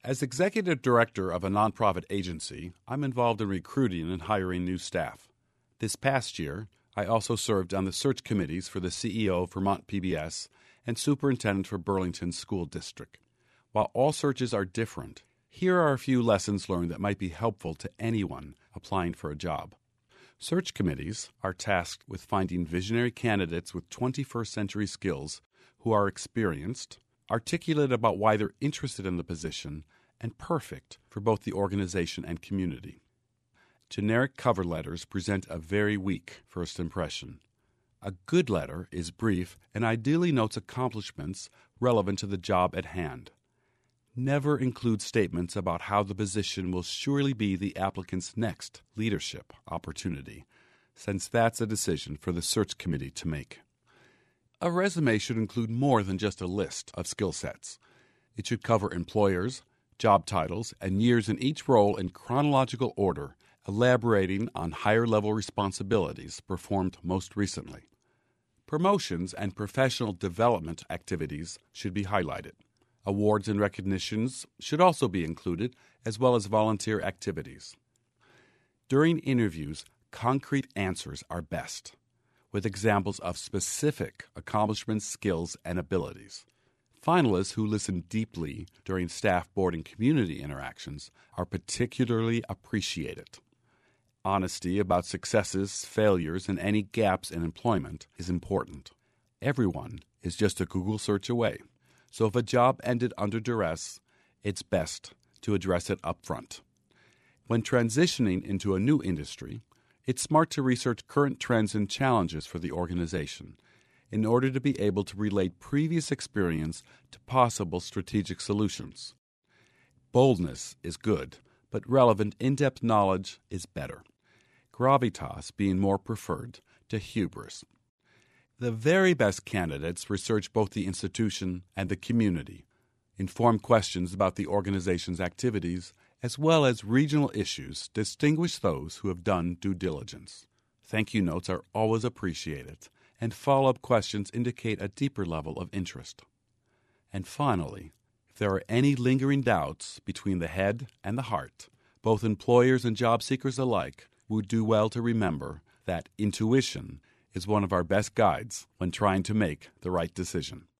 As executive director of a nonprofit agency, I'm involved in recruiting and hiring new staff. This past year, I also served on the search committees for the CEO of Vermont PBS and superintendent for Burlington School District. While all searches are different, here are a few lessons learned that might be helpful to anyone applying for a job. Search committees are tasked with finding visionary candidates with 21st century skills who are experienced, articulate about why they're interested in the position, and perfect for both the organization and community. Generic cover letters present a very weak first impression. A good letter is brief and ideally notes accomplishments relevant to the job at hand. Never include statements about how the position will surely be the applicant's next leadership opportunity, since that's a decision for the search committee to make. A resume should include more than just a list of skill sets. It should cover employers, job titles, and years in each role in chronological order, elaborating on higher-level responsibilities performed most recently. Promotions and professional development activities should be highlighted. Awards and recognitions should also be included, as well as volunteer activities. During interviews, concrete answers are best, with examples of specific accomplishments, skills, and abilities. Finalists who listen deeply during staff, board, and community interactions are particularly appreciated. Honesty about successes, failures, and any gaps in employment is important. Everyone is just a Google search away, so if a job ended under duress, it's best to address it up front. When transitioning into a new industry, it's smart to research current trends and challenges for the organization in order to be able to relate previous experience to possible strategic solutions. Boldness is good, but relevant in-depth knowledge is better. Gravitas being more preferred to hubris. The very best candidates research both the institution and the community, inform questions about the organization's activities, as well as regional issues distinguish those who have done due diligence. Thank you notes are always appreciated, and follow-up questions indicate a deeper level of interest. And finally, if there are any lingering doubts between the head and the heart, both employers and job seekers alike would do well to remember that intuition is one of our best guides when trying to make the right decision.